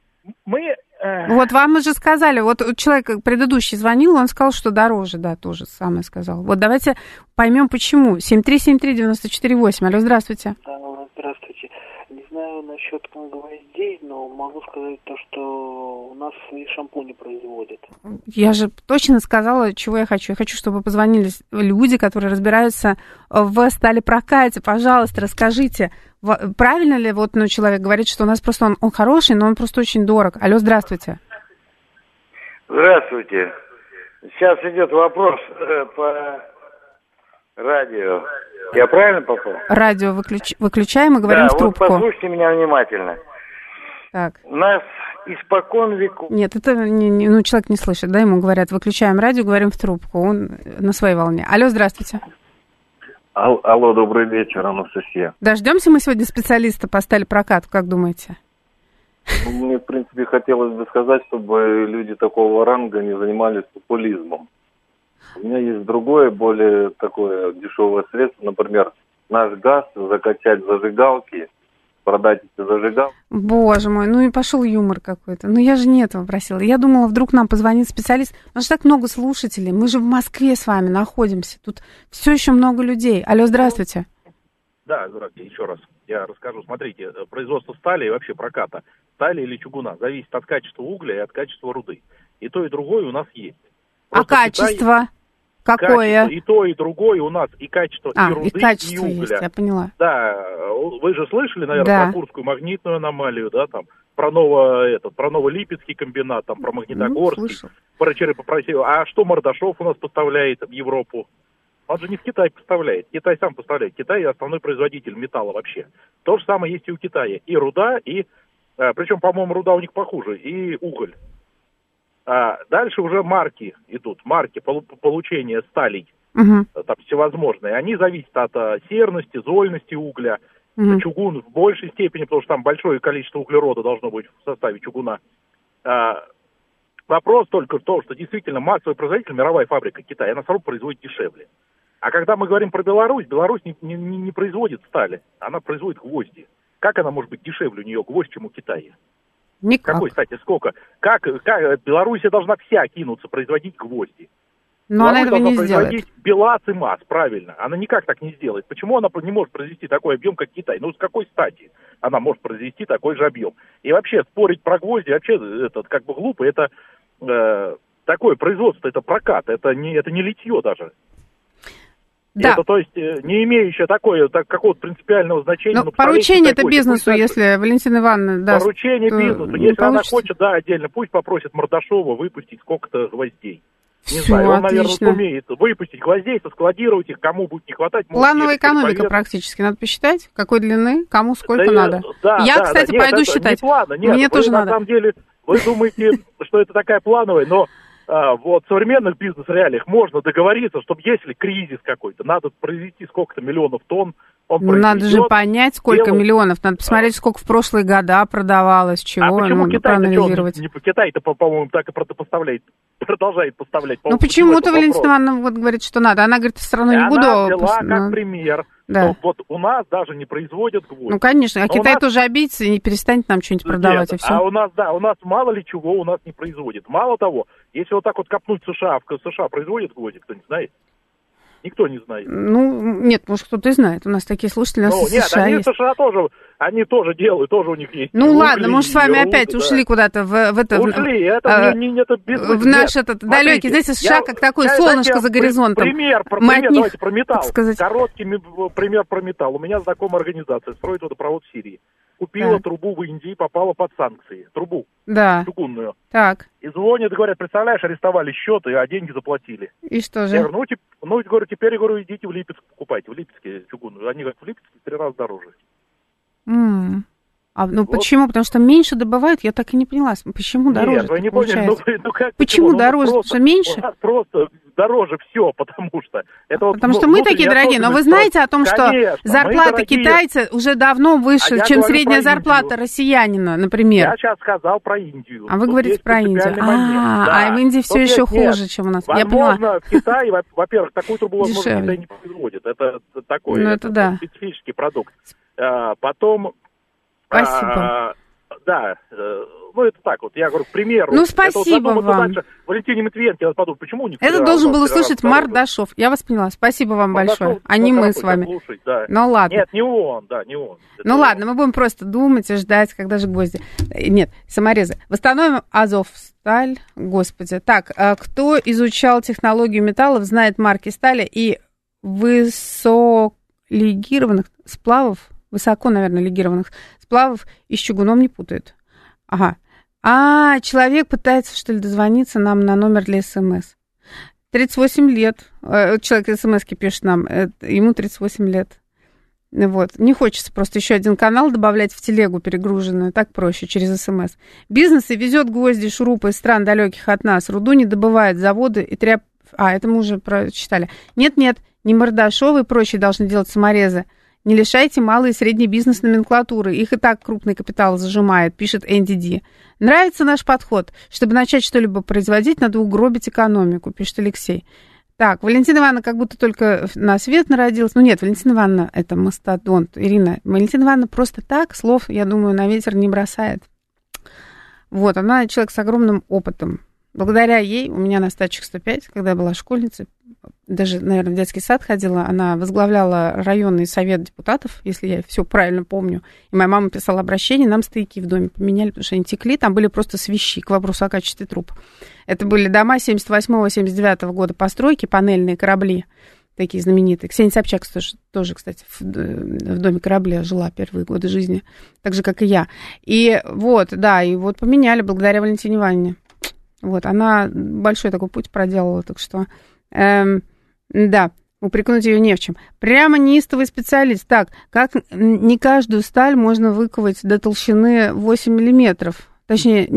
Вот вам уже сказали, вот человек предыдущий звонил, он сказал, что дороже, да, тоже самое сказал. Вот давайте поймем, почему. 7373948. Алло, здравствуйте. Здравствуйте. Не знаю насчет гвоздей, но могу сказать то, что у нас и шампуни производят. Я же точно сказала, чего я хочу. Я хочу, чтобы позвонили люди, которые разбираются в сталепрокате. Пожалуйста, расскажите, правильно ли человек говорит, что у нас просто он хороший, но он просто очень дорог. Алло, здравствуйте. Здравствуйте. Сейчас идет вопрос по радио. Я правильно попал? Радио выключаем и говорим в трубку. Вот послушайте меня внимательно. Так. У нас испокон веков... Нет, это человек не слышит, да, ему говорят, выключаем радио, говорим в трубку, он на своей волне. Алло, здравствуйте. Алло, добрый вечер, Анастасия. Дождемся мы сегодня специалиста по сталепрокату, как думаете? Мне, в принципе, хотелось бы сказать, чтобы люди такого ранга не занимались популизмом. У меня есть другое, более такое дешевое средство, например, наш газ, закачать зажигалки, продать эти зажигалки. Боже мой, и пошел юмор какой-то. Я же не этого просила. Я думала, вдруг нам позвонит специалист. У нас так много слушателей. Мы же в Москве с вами находимся. Тут все еще много людей. Алло, здравствуйте. Да, здравствуйте, еще раз. Я расскажу. Смотрите, производство стали и вообще проката стали или чугуна зависит от качества угля и от качества руды. И то, и другое у нас есть. Просто качество? Какое? Качество, и то, и другое у нас, и качество, и руды, и качество и угля. Есть, я поняла. Да, вы же слышали, наверное, про Курскую магнитную аномалию, да, там, про Новолипецкий комбинат, там, про Магнитогорский, А что Мордашов у нас поставляет в Европу? Он же не в Китай поставляет, Китай сам поставляет. Китай основной производитель металла вообще. То же самое есть и у Китая. И руда, причем, по-моему, руда у них похуже, и уголь. Дальше уже марки идут, получения сталей, там всевозможные. Они зависят от серности, зольности угля. Чугун в большей степени, потому что там большое количество углерода должно быть в составе чугуна. Вопрос только в том, что действительно массовый производитель, мировая фабрика Китая, она сама производит дешевле. А когда мы говорим про Беларусь не производит стали, она производит гвозди. Как она может быть дешевле у нее гвоздь, чем у Китая? Никак. Какой стати сколько? Как Белоруссия должна вся кинуться производить гвозди? Но она этого не сделает. Производить БелАЗ и МАЗ, правильно. Она никак так не сделает. Почему она не может произвести такой объем, как Китай? Ну, с какой стати она может произвести такой же объем? И вообще спорить про гвозди, вообще это как бы глупо. Это такое производство, это прокат, это не литье даже. Да. Это, то есть, не имеющее какого-то принципиального значения. Но поручение это бизнесу, если Валентина Ивановна даст. Поручение бизнесу. Если она хочет, да, отдельно, пусть попросит Мордашова выпустить сколько-то гвоздей. Не знаю, он, наверное, сумеет выпустить гвоздей, соскладировать их, кому будет не хватать. Плановая экономика практически, надо посчитать, какой длины, кому сколько надо. Я, кстати, пойду считать. Мне тоже надо. На самом деле, вы думаете, что это такая плановая, но вот в современных бизнес-реалиях можно договориться, чтобы если кризис какой-то, надо произвести сколько-то миллионов тонн, надо же понять, сколько миллионов. Надо посмотреть, сколько в прошлые года продавалось, чего. Почему проанализировать. Китай-то, по-моему, так и продолжает поставлять. Ну, почему-то Валентина Ивановна вот говорит, что надо. Она говорит, страну не буду... Она взяла как пример, что вот у нас даже не производят гвозди. Ну, конечно. А Китай тоже обидится и не перестанет нам что-нибудь продавать, и все. А у нас мало ли чего у нас не производит. Мало того, если вот так вот копнуть в США производят гвозди, кто не знает? Никто не знает. Ну, нет, может, кто-то и знает. У нас такие слушатели, у нас нет, США есть. США они тоже делают, тоже у них есть. Ну, ладно, мы же с вами опять ушли куда-то в это... Ушли, это бизнес. В наш далекий, знаете, США как такое солнышко за горизонтом. Давайте про металл. Короткий пример про металл. У меня знакомая организация строит водопровод в Сирии. Купила трубу в Индии, попала под санкции. Трубу. Да. Чугунную. Так. И звонят, говорят, представляешь, арестовали счеты, а деньги заплатили. И что же? Я говорю, теперь идите в Липецк покупайте, в Липецке чугунную. Они говорят, в Липецке в 3 раза дороже. Почему? Потому что меньше добывают? Я так и не поняла. Почему дороже? Нет, вы не поняли. Почему дороже? Потому что меньше? У нас просто дороже все, потому что... Потому что мы такие дорогие. Но вы знаете о том, что зарплата китайца уже давно выше, чем средняя зарплата россиянина, например? Я сейчас сказал про Индию. А вы говорите про Индию. А в Индии все еще хуже, чем у нас. Я поняла. Возможно, в Китае, во-первых, такую трубу, возможно, Китай не производит. Это такой специфический продукт. Потом... Спасибо. Да, это так вот, я говорю, к примеру. Ну, спасибо вам. Валентине Матвиенко, я подумал, почему у них... Это должен был услышать Мордашов. Я вас поняла. Спасибо вам большое. А не мы с вами. Слушать, да. Ну, ладно. Нет, не он, да, не он. Ну, ладно, мы будем просто думать и ждать, когда же гвозди. Нет, саморезы. Восстановим Азовсталь. Господи. Так, кто изучал технологию металлов, знает марки стали и высоколегированных сплавов, высоко, наверное, легированных сплавов и с чугуном не путают. Ага. Человек пытается, что ли, дозвониться нам на номер для СМС. 38 лет. Человек СМСки пишет нам, ему 38 лет. Вот. Не хочется просто еще один канал добавлять в телегу перегруженную. Так проще, через СМС. Бизнес и везет гвозди, шурупы из стран далеких от нас. Руду не добывает, заводы и это мы уже прочитали. Нет, не Мордашовы и прочие должны делать саморезы. Не лишайте малый и средний бизнес номенклатуры. Их и так крупный капитал зажимает, пишет Энди Ди. Нравится наш подход. Чтобы начать что-либо производить, надо угробить экономику, пишет Алексей. Так, Валентина Ивановна как будто только на свет народилась. Ну нет, Валентина Ивановна, это мастодонт. Ирина, Валентина Ивановна просто так слов, я думаю, на ветер не бросает. Вот, она человек с огромным опытом. Благодаря ей у меня на стачек 105, когда я была школьницей, даже, наверное, в детский сад ходила, она возглавляла районный совет депутатов, если я все правильно помню. И моя мама писала обращение, нам стояки в доме поменяли, потому что они текли, там были просто свищи к вопросу о качестве труб. Это были дома 78-79 года постройки, панельные корабли, такие знаменитые. Ксения Собчак тоже, кстати, в доме корабля жила первые годы жизни, так же, как и я. И вот поменяли благодаря Валентине Ивановне. Вот, она большой такой путь проделала, так что, да, упрекнуть ее не в чем. Прямо неистовый специалист. Так, как не каждую сталь можно выковать до толщины 8 миллиметров, точнее,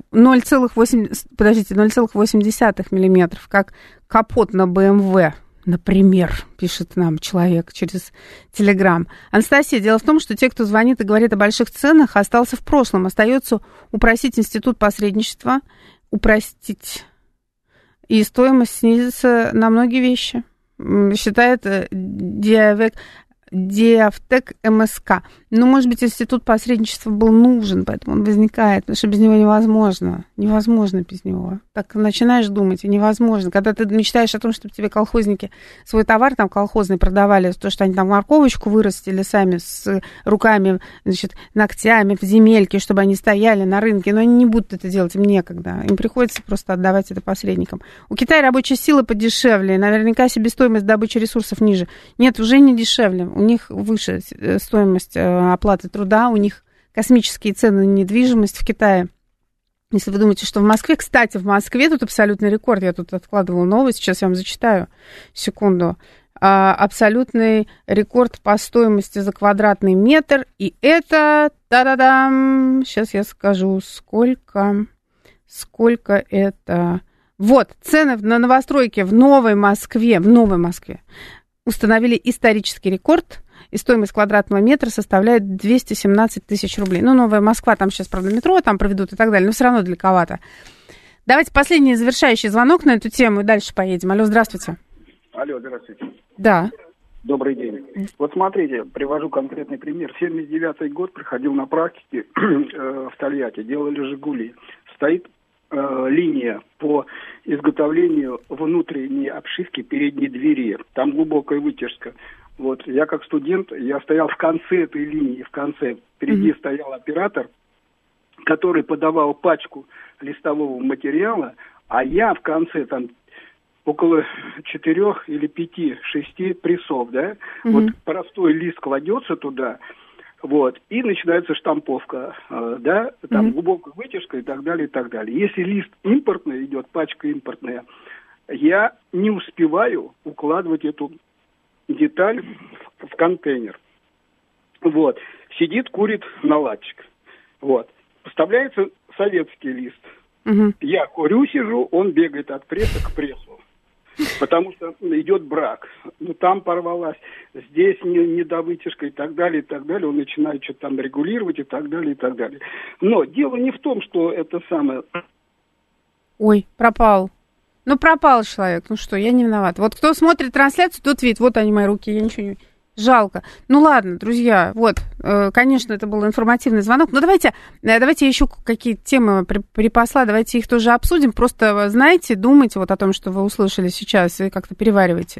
0,8 миллиметров, как капот на БМВ, например, пишет нам человек через Телеграм. Анастасия, дело в том, что те, кто звонит и говорит о больших ценах, остался в прошлом. Остается упростить институт посредничества, упростить, и стоимость снизится на многие вещи, считает Диавтек МСК. Ну, может быть, институт посредничества был нужен, поэтому он возникает, потому что без него невозможно. Невозможно без него. Так начинаешь думать, и невозможно. Когда ты мечтаешь о том, чтобы тебе колхозники свой товар там колхозный продавали, то, что они там морковочку вырастили сами с руками, значит, ногтями в земельке, чтобы они стояли на рынке, но они не будут это делать, им некогда. Им приходится просто отдавать это посредникам. У Китая рабочая сила подешевле, наверняка себестоимость добычи ресурсов ниже. Нет, уже не дешевле, у них выше стоимость оплаты труда, у них космические цены на недвижимость в Китае. Если вы думаете, что в Москве, кстати, в Москве тут абсолютный рекорд, я тут откладывала новость, сейчас я вам зачитаю, секунду. Абсолютный рекорд по стоимости за квадратный метр, и это, та-да-дам, сейчас я скажу, сколько это. Вот, цены на новостройки в Новой Москве установили исторический рекорд, и стоимость квадратного метра составляет 217 тысяч рублей. Ну, Новая Москва, там сейчас, правда, метро там проведут и так далее, но все равно далековато. Давайте последний завершающий звонок на эту тему, и дальше поедем. Алло, здравствуйте. Алло, здравствуйте. Да. Добрый день. Вот смотрите, привожу конкретный пример. 79-й год приходил на практике в Тольятти, делали «Жигули». Стоит линия по изготовлению внутренней обшивки передней двери. Там глубокая вытяжка. Вот, я как студент, я стоял в конце этой линии, впереди стоял оператор, который подавал пачку листового материала, а я в конце, там, около 4 или 5, 6 прессов, да, вот простой лист кладется туда, вот, и начинается штамповка, да, там глубокая вытяжка и так далее, и так далее. Если лист импортный идет, пачка импортная, я не успеваю укладывать эту деталь в контейнер. Вот. Сидит, курит наладчик. Вот. Поставляется советский лист. Я курю, сижу, он бегает от пресса к прессу. Потому что идет брак. Ну, там порвалась, здесь недовытяжка и так далее, и так далее. Он начинает что-то там регулировать и так далее, и так далее. Но дело не в том, что это самое... Ой, пропал. Ну, пропал человек. Ну что, я не виновата. Вот кто смотрит трансляцию, тот видит. Вот они, мои руки, я ничего не... Жалко. Ну, ладно, друзья, вот, конечно, это был информативный звонок. Но давайте еще какие-то темы припасла, давайте их тоже обсудим. Просто знайте, думайте вот о том, что вы услышали сейчас, и как-то переваривайте.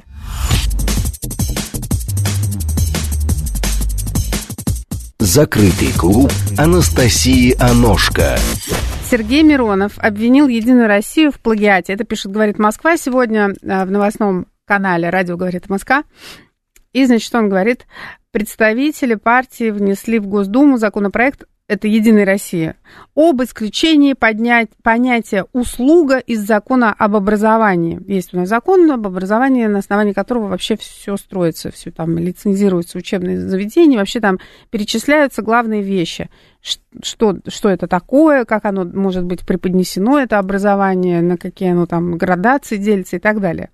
Закрытый клуб Анастасии Аношко. Сергей Миронов обвинил «Единую Россию» в плагиате. Это пишет «Говорит Москва» сегодня в новостном канале «Радио говорит Москва». И, значит, он говорит, представители партии внесли в Госдуму законопроект, это «Единая Россия», об исключении понятия «услуга» из закона об образовании. Есть у нас закон об образовании, на основании которого вообще все строится, все там лицензируется, учебные заведения, вообще там перечисляются главные вещи. Что это такое, как оно может быть преподнесено, это образование, на какие оно там градации делится и так далее.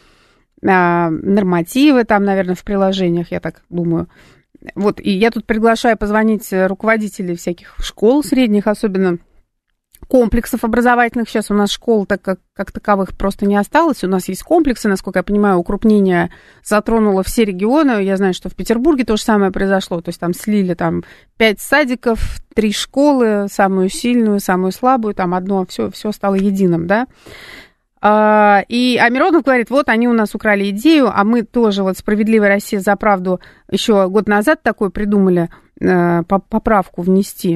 Нормативы там, наверное, в приложениях, я так думаю. Вот, и я тут приглашаю позвонить руководителей всяких школ средних, особенно комплексов образовательных. Сейчас у нас школ как таковых просто не осталось. У нас есть комплексы, насколько я понимаю, укрупнение затронуло все регионы. Я знаю, что в Петербурге то же самое произошло. То есть там слили там 5 садиков, 3 школы, самую сильную, самую слабую, там одно, все стало единым, да. А Миронов говорит, вот они у нас украли идею, а мы тоже, вот «Справедливая Россия за правду» еще год назад такое придумали, поправку внести.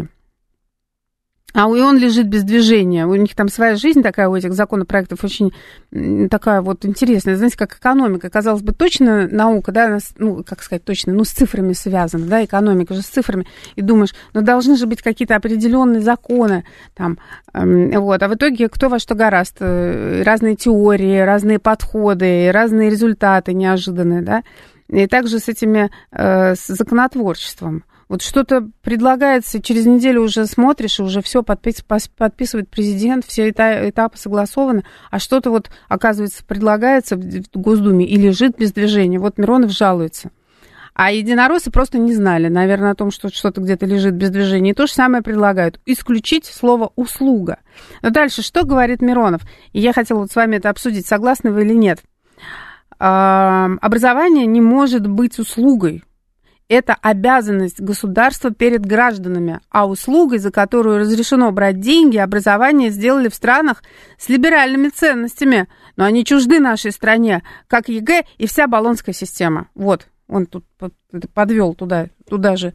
И он лежит без движения. У них там своя жизнь такая, у этих законопроектов очень такая вот интересная. Знаете, как экономика. Казалось бы, точно наука, да, ну, как сказать точно, ну, с цифрами связана, да, экономика же с цифрами. И думаешь, ну, должны же быть какие-то определенные законы там, вот. А в итоге кто во что гораст. Разные теории, разные подходы, разные результаты неожиданные, да. И также с этими, с законотворчеством. Вот что-то предлагается, через неделю уже смотришь, и уже все подписывает президент, все этапы согласованы, а что-то вот, оказывается, предлагается в Госдуме и лежит без движения. Вот Миронов жалуется. А единороссы просто не знали, наверное, о том, что что-то где-то лежит без движения. И то же самое предлагают. Исключить слово «услуга». Но дальше, что говорит Миронов? И я хотела вот с вами это обсудить, согласны вы или нет. Образование не может быть услугой. это обязанность государства перед гражданами, а услугой, за которую разрешено брать деньги, образование сделали в странах с либеральными ценностями, но они чужды нашей стране, как ЕГЭ и вся болонская система. Вот, он тут подвел туда же,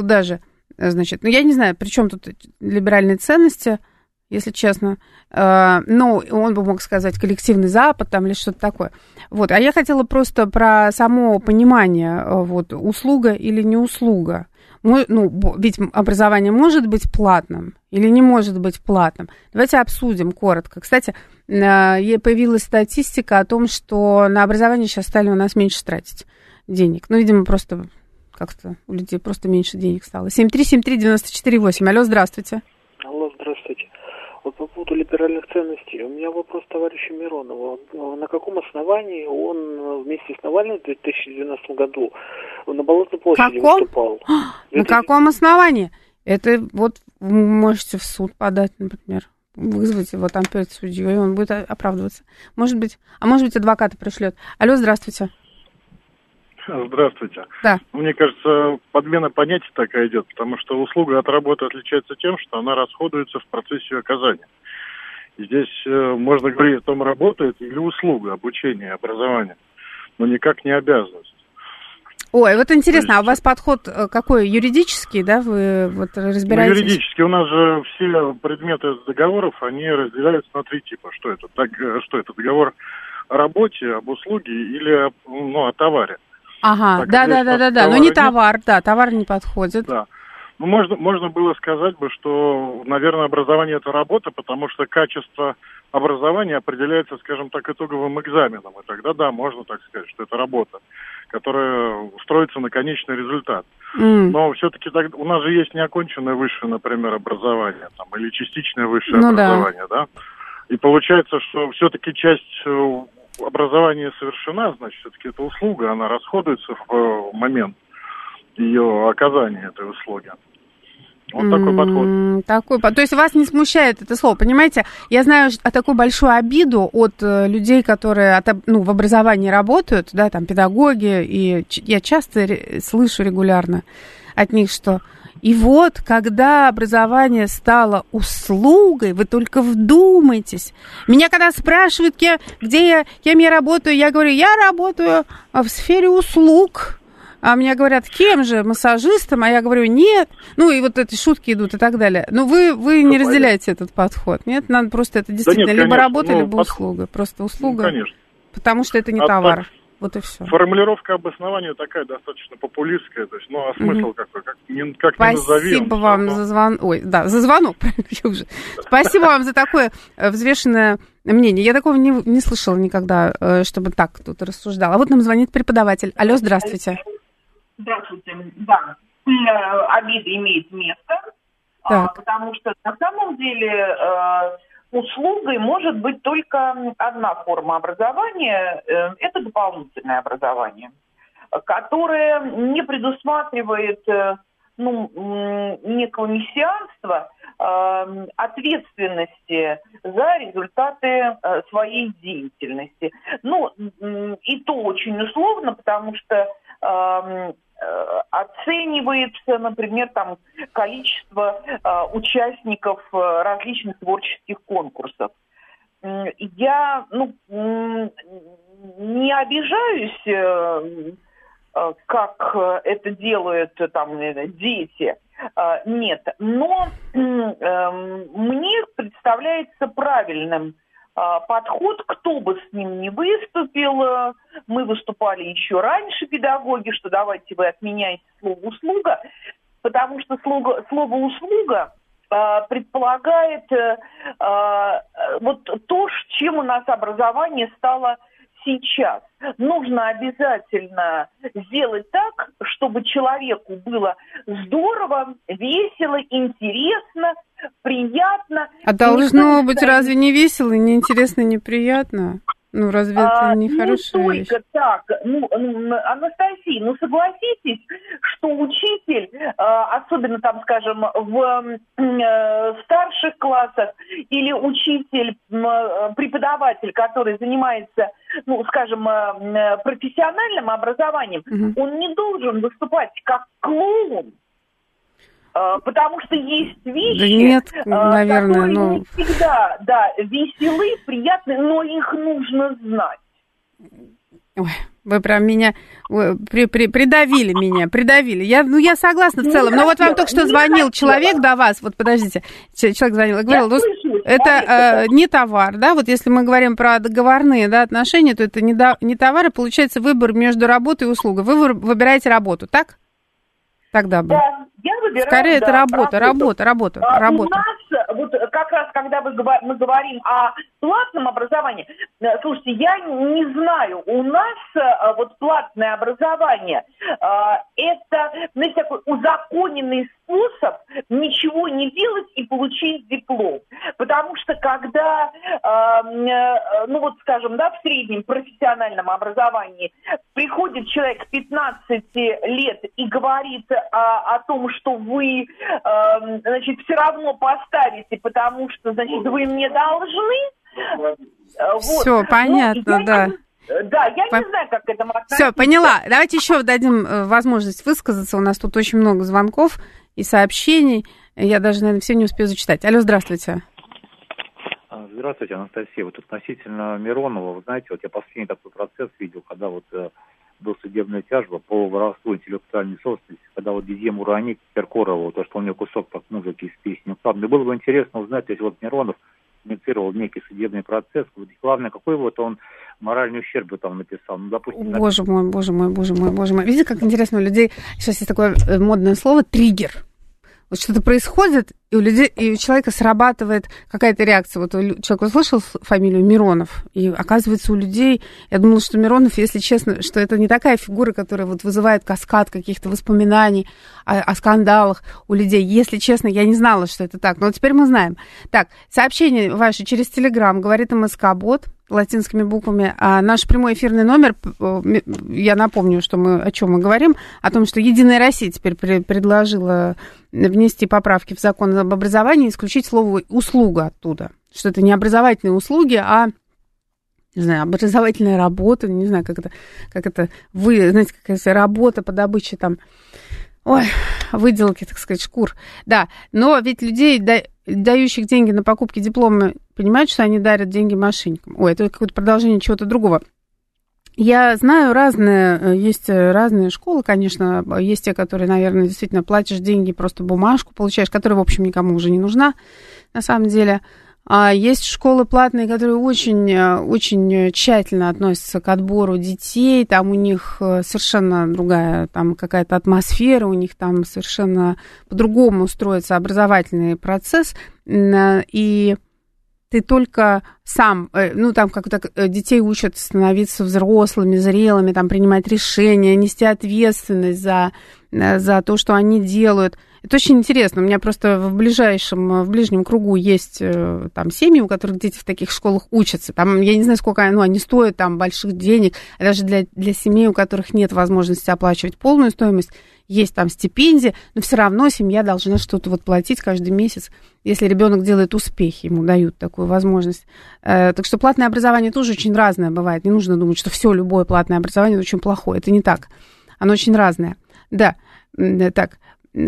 значит, ну, я не знаю, при чем тут либеральные ценности, если честно, но он бы мог сказать коллективный Запад там или что-то такое. Вот. А я хотела просто про само понимание, вот, услуга или не услуга. Ну, ведь образование может быть платным или не может быть платным. Давайте обсудим коротко. Кстати, появилась статистика о том, что на образование сейчас стали у нас меньше тратить денег. Ну, видимо, просто как-то у людей просто меньше денег стало. 7373948. Алло, здравствуйте. Алло, здравствуйте. Вот по поводу либеральных ценностей, у меня вопрос товарищу Миронову. На каком основании он вместе с Навальным в 2012 году на Болотной площади выступал? На каком основании? Это вот вы можете в суд подать, например, вызвать его там перед судьей, он будет оправдываться. Может быть адвоката пришлет. Алло, здравствуйте. Здравствуйте. Да. Мне кажется, подмена понятий такая идет, потому что услуга от работы отличается тем, что она расходуется в процессе ее оказания. И здесь можно говорить о том, работает или услуга, обучение, образование, но никак не обязанность. Ой, вот интересно, а у вас подход какой? Юридический, да? Вы вот разбираетесь? Ну, юридически. У нас же все предметы договоров, они разделяются на 3 типа. Что это? Что это? Договор о работе, об услуге или о товаре. Ага, да. Но не товар, да, товар не подходит. Да. Ну, можно было сказать бы, что, наверное, образование – это работа, потому что качество образования определяется, скажем так, итоговым экзаменом. И тогда, да, можно так сказать, что это работа, которая строится на конечный результат. Но все-таки у нас же есть неоконченное высшее, например, образование, там, или частичное высшее образование, да? И получается, что все-таки часть образования совершена, значит, все-таки это услуга, она расходуется в момент ее оказания, этой услуги. Вот такой подход. То есть вас не смущает это слово, понимаете? Я знаю такую большую обиду от людей, которые в образовании работают, да, там педагоги, и я часто слышу регулярно от них, что и вот, когда образование стало услугой, вы только вдумайтесь. Меня когда спрашивают, кем я работаю, я говорю, я работаю в сфере услуг. А мне говорят, кем же, массажистом? А я говорю, нет. Ну, и вот эти шутки идут и так далее. Но вы не разделяете этот подход, нет? Надо просто это действительно либо работа, либо услуга. Просто услуга, конечно. Потому что это не товар. Так, вот и все. Формулировка обоснования такая достаточно популистская. То есть, а смысл какой? Как не назови. Спасибо вам за звонок. Ой, да, за звонок, правильно, уже. Спасибо вам за такое взвешенное мнение. Я такого не слышала никогда, чтобы так кто-то рассуждал. А вот нам звонит преподаватель. Алло, здравствуйте. Здравствуйте. Да, обида имеет место, потому что на самом деле услугой может быть только одна форма образования, это дополнительное образование, которое не предусматривает некого мессианства, ответственности за результаты своей деятельности. И то очень условно, потому что оценивается, например, там количество участников различных творческих конкурсов. Я не обижаюсь, как это делают там дети. Нет, но мне представляется правильным подход, кто бы с ним ни выступил. Мы выступали еще раньше, педагоги, что давайте вы отменяйте слово «услуга», потому что слово «услуга» предполагает вот то, чем у нас образование стало сейчас. Нужно обязательно сделать так, чтобы человеку было здорово, весело, интересно, приятно. А должно быть разве не весело, не интересно, не приятно? Ну, разве это не хорошая вещь? Только так. Анастасия, согласитесь, что учитель, особенно там, скажем, в старших классах, или учитель, преподаватель, который занимается, скажем, профессиональным образованием, он не должен выступать как клоун. Потому что есть вещи, которые не всегда, веселы, приятны, но их нужно знать. Ой, вы прям меня придавили Я согласна в целом. Но вот вам только что звонил человек до вас. Вот подождите, человек звонил и говорил, это не товар, да? Вот если мы говорим про договорные отношения, то это не товар, и получается выбор между работой и услугой. Вы выбираете работу, так? Тогда бы. Да, я выбираю. Скорее, это работа. У нас, вот как раз, когда мы говорим о платном образовании, слушайте, я не знаю, у нас вот платное образование, это, знаете, такой узаконенный способ ничего не делать и получить диплом. Потому что когда, скажем, в среднем профессиональном образовании приходит человек 15 лет и говорит о том, что вы, все равно поставите, потому что, вы мне должны. Все, понятно, да. Я не знаю, как к этому относиться. Все, поняла. Давайте еще дадим возможность высказаться. У нас тут очень много звонков и сообщений. Я даже, наверное, все не успею зачитать. Алло, здравствуйте. Здравствуйте, Анастасия. Вот относительно Миронова, вы знаете, вот я последний такой процесс видел, когда досудебная тяжба по воровству интеллектуальной собственности, когда Дидье Мурани Киркорову, то, что у него кусок под музыки из песни упал. Мне было бы интересно узнать, если Миронов инициировал некий судебный процесс, главное, какой он моральный ущерб бы там написал. Допустим, боже мой. Видите, как интересно у людей, сейчас есть такое модное слово триггер. Вот что-то происходит, и у людей, и у человека срабатывает какая-то реакция. Вот человек услышал фамилию Миронов, и оказывается у людей, я думала, что Миронов, если честно, что это не такая фигура, которая вызывает каскад каких-то воспоминаний о скандалах у людей. Если честно, я не знала, что это так, но теперь мы знаем. Так, сообщение ваше через Телеграм, говорит МСК-бот, латинскими буквами. А наш прямой эфирный номер, я напомню, о чем мы говорим, о том, что Единая Россия теперь предложила внести поправки в закон об образовании и исключить слово «услуга» оттуда. Что это не образовательные услуги, а, не знаю, образовательная работа, не знаю, как это вы, знаете, какая-то работа по добыче там, выделки, так сказать, шкур. Да, но ведь людей, дающих деньги на покупки диплома, понимают, что они дарят деньги мошенникам. Это какое-то продолжение чего-то другого. Я знаю есть разные школы, конечно, есть те, которые, наверное, действительно платишь деньги, просто бумажку получаешь, которая, в общем, никому уже не нужна, на самом деле. А есть школы платные, которые очень, очень тщательно относятся к отбору детей, там у них совершенно другая там какая-то атмосфера, у них там совершенно по-другому устроится образовательный процесс, и ты только сам, там как-то детей учат становиться взрослыми, зрелыми, там принимать решения, нести ответственность за то, что они делают. Это очень интересно. У меня просто в ближнем кругу есть там семьи, у которых дети в таких школах учатся. Там, я не знаю, сколько они стоят там больших денег. Даже для семей, у которых нет возможности оплачивать полную стоимость, есть там стипендии, но все равно семья должна что-то платить каждый месяц. Если ребенок делает успехи, ему дают такую возможность. Так что платное образование тоже очень разное бывает. Не нужно думать, что все любое платное образование очень плохое. Это не так. Оно очень разное. Да, так.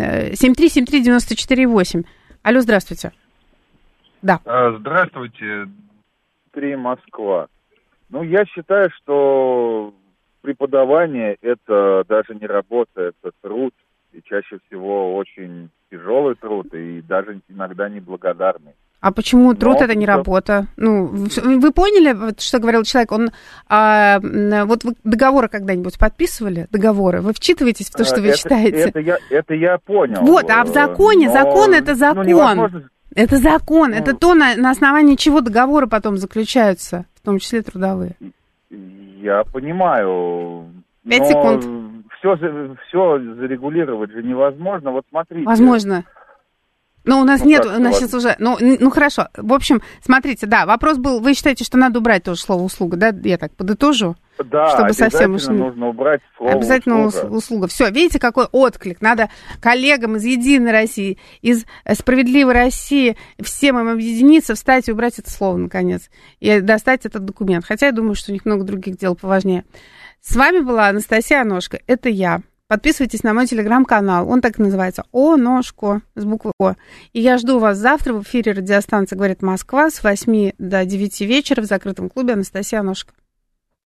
7373948. Алло, здравствуйте. Да. Здравствуйте. 3 Москва. Я считаю, что преподавание – это даже не работа, это труд. И чаще всего очень тяжелый труд, и даже иногда неблагодарный. А почему труд это не работа? Вы поняли, что говорил человек? Вы договоры когда-нибудь подписывали? Договоры? Вы вчитываетесь в то, что вы читаете? Это я понял. А в законе, закон это закон. Это закон, это то, на основании чего договоры потом заключаются, в том числе трудовые. Я понимаю. 5 секунд. Все зарегулировать же невозможно. Вот смотрите. Возможно. Ну, у нас нет, у нас сейчас уже... Ну, хорошо. В общем, смотрите, да, вопрос был, вы считаете, что надо убрать тоже слово «услуга», да? Я так подытожу? Да, чтобы обязательно нужно убрать слово обязательно услуга. Все, видите, какой отклик. Надо коллегам из «Единой России», из «Справедливой России», всем им объединиться, встать и убрать это слово, наконец, и достать этот документ. Хотя я думаю, что у них много других дел поважнее. С вами была Анастасия Оношко, это я. Подписывайтесь на мой телеграм-канал, он так и называется, Оношко, с буквы О. И я жду вас завтра в эфире радиостанции «Говорит Москва» с 8 до 9 вечера в закрытом клубе Анастасия Оношко.